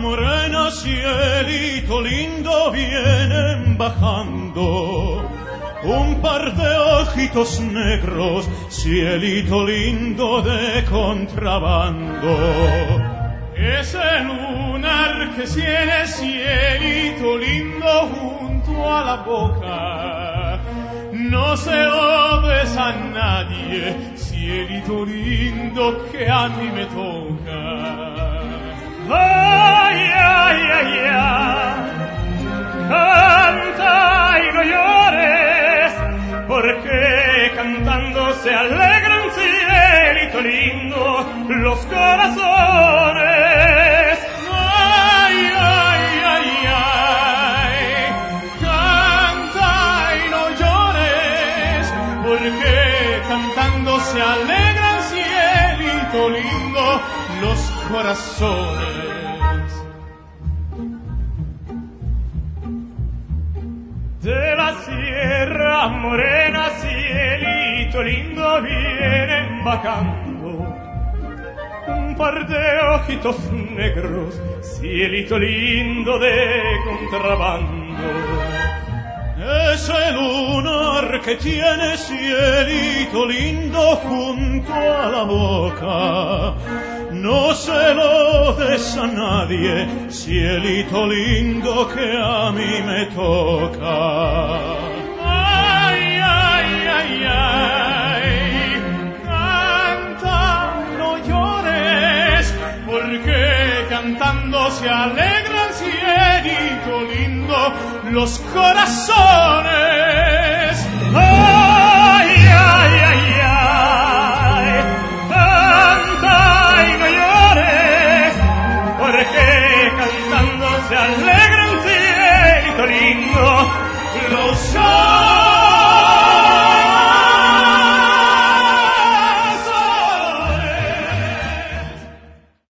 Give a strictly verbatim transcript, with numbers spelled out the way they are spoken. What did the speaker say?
morena, cielito lindo, vienen bajando un par de ojitos negros, cielito lindo de contrabando. Ese lunar que tiene cielito lindo junto a la boca, no se lo besa a nadie, cielito lindo que a mí me toca. Ay, ay, ay, ay, canta y no llores, porque cantando se alegran, cielito lindo, los corazones. Ay, ay, ay, ay, canta y no llores, porque cantando se alegran, cielito lindo, los corazones. De la Sierra Morena, cielito lindo, vienen bajando un par de ojitos negros, cielito lindo de contrabando. Ese lunar que tiene cielito lindo junto a la boca, no se lo des a nadie, cielito lindo que a mí me toca. Ay, ay, ay, ay, canta, no llores, porque cantando se alegran, cielito lindo, los corazones. Ay, ay, ay, ay, canta y no llores, porque cantando se alegran, cielito lindo, los corazones.